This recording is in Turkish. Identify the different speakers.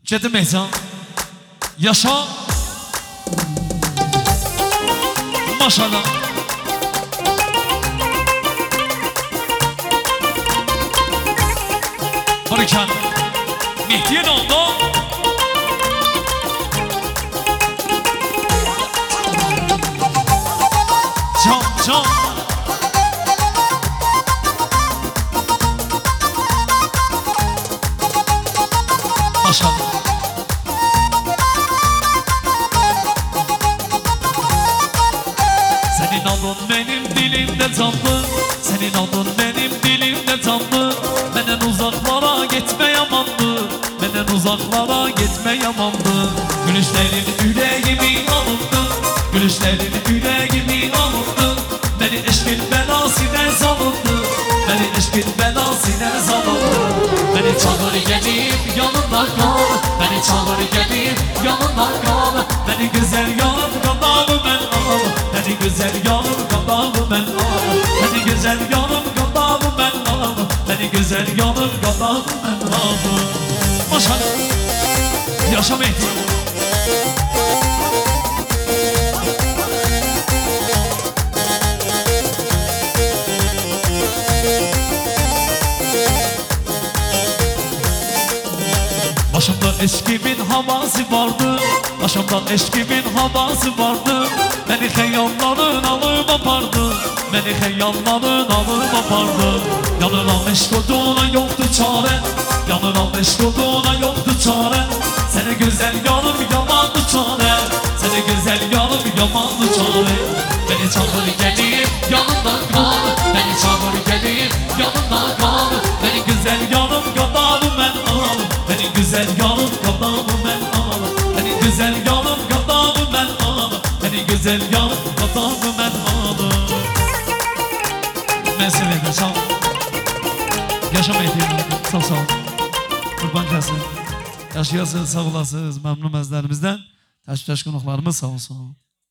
Speaker 1: Gedim Mehcan. Yaşa. Maşallah. Barikan. Mehdi'ye ne oldu? Can. Maşallah. Senin adın benim dilimde canlı, senin adın benim dilimde canlı. Benden uzaklara gitme yamandı, benden uzaklara gitme yamandı. Gülüşlerin yüreğimi alındı, gülüşlerin yüreğimi alındı. Beni eşkin belasine salındı, beni eşkin belasine salındı. Beni çağır gelip yanında kal, beni çağır gelip yanında kal. Beni güzel yanım kadavı ben al, beni güzel yanım kadavı ben al. Beni güzel yanım kadavı ben al, beni güzel yanım kadavı ben al. Maşallah. Yaşa Mehdi. Başımda eşkimin havası vardı, başımda eşkimin havası vardı. Beni heyalların alıp apardı, beni heyalların alıp apardı. Yanına meşk olduğuna yoktu çare, yanına meşk olduğuna yoktu çare. Seni güzel yanım yamandı çare, seni güzel yanım yamandı çare. Beni çağır gelip yanımda kal, beni çağır gelip yanımda kal. Beni güzel yanım kadavı ben al, beni güzel yanım kadavı ben al. Beni güzel yanım kadavı ben al, beni güzel yanım kadavı ben al. Ben severim, sağ ol. Yaşamayı diyelim, sağ ol. Kurban gelsin. Yaşayasınız, sağ olasınız, memnun bezlerimizden. Teşvik konuklarımız sağ olsun.